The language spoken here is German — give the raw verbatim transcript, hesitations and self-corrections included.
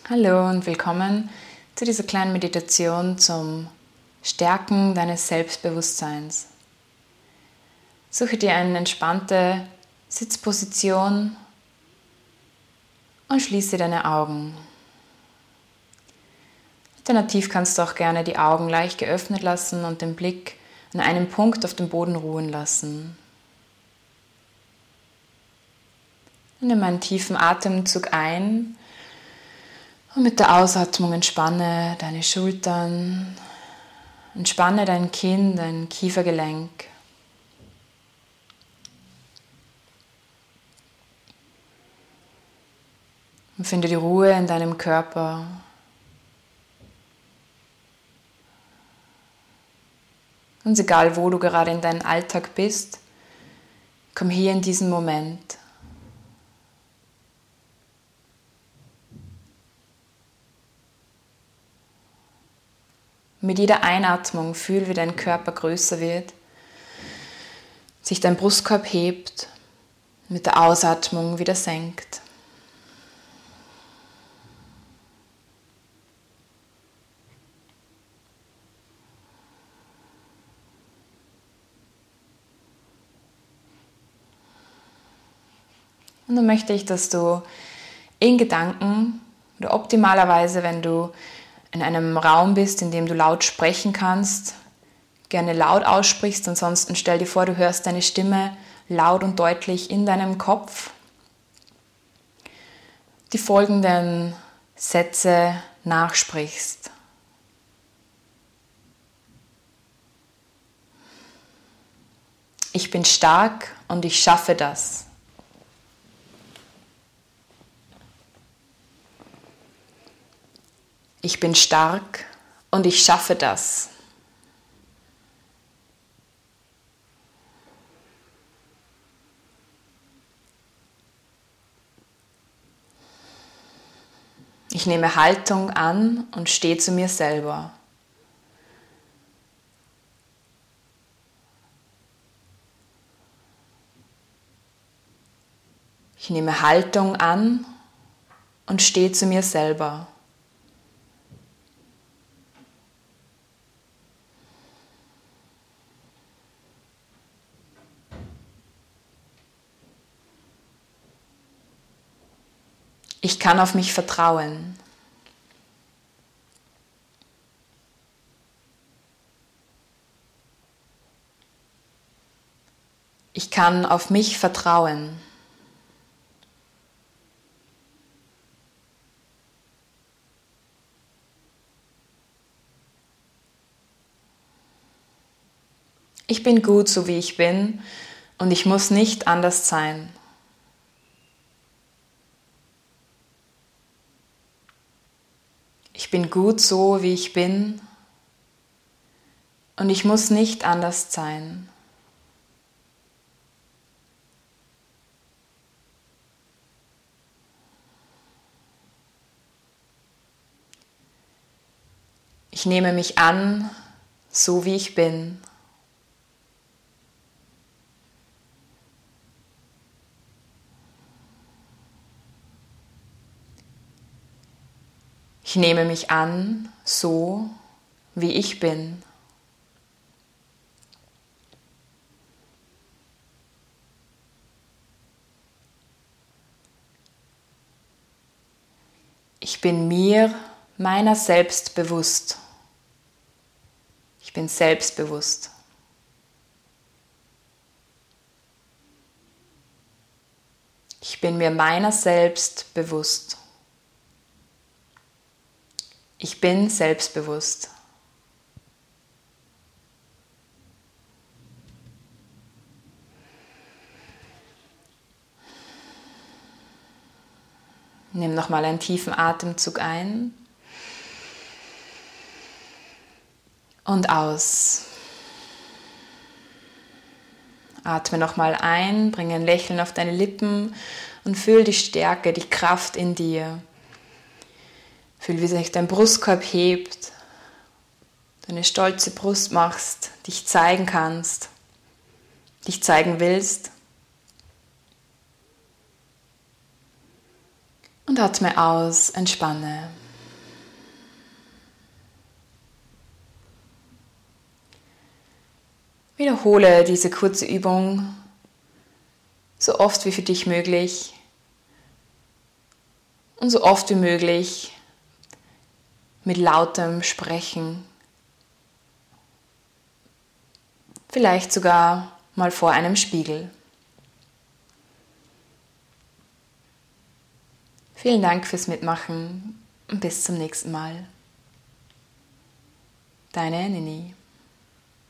Hallo und willkommen zu dieser kleinen Meditation zum Stärken deines Selbstbewusstseins. Suche dir eine entspannte Sitzposition und schließe deine Augen. Alternativ kannst du auch gerne die Augen leicht geöffnet lassen und den Blick an einem Punkt auf dem Boden ruhen lassen. Nimm einen tiefen Atemzug ein und mit der Ausatmung entspanne deine Schultern, entspanne dein Kinn, dein Kiefergelenk. Und finde die Ruhe in deinem Körper. Ganz egal, wo du gerade in deinem Alltag bist, komm hier in diesen Moment. Mit jeder Einatmung fühl, wie dein Körper größer wird, sich dein Brustkorb hebt, mit der Ausatmung wieder senkt. Und dann möchte ich, dass du in Gedanken oder optimalerweise, wenn du in einem Raum bist, in dem du laut sprechen kannst, gerne laut aussprichst. Ansonsten stell dir vor, du hörst deine Stimme laut und deutlich in deinem Kopf. Die folgenden Sätze nachsprichst. Ich bin stark und ich schaffe das. Ich bin stark und ich schaffe das. Ich nehme Haltung an und stehe zu mir selber. Ich nehme Haltung an und stehe zu mir selber. Ich kann auf mich vertrauen. Ich kann auf mich vertrauen. Ich bin gut, so wie ich bin, und ich muss nicht anders sein. Ich bin gut so, wie ich bin, und ich muss nicht anders sein. Ich nehme mich an, so wie ich bin. Ich nehme mich an, so wie ich bin. Ich bin mir meiner selbst bewusst. Ich bin selbstbewusst. Ich bin mir meiner selbst bewusst. Ich bin selbstbewusst. Nimm nochmal einen tiefen Atemzug ein und aus. Atme nochmal ein, bringe ein Lächeln auf deine Lippen und fühl die Stärke, die Kraft in dir. Fühl, wie sich dein Brustkorb hebt, deine stolze Brust machst, dich zeigen kannst, dich zeigen willst. Und atme aus, entspanne. Wiederhole diese kurze Übung so oft wie für dich möglich und so oft wie möglich mit lautem Sprechen. Vielleicht sogar mal vor einem Spiegel. Vielen Dank fürs Mitmachen und bis zum nächsten Mal. Deine Nini.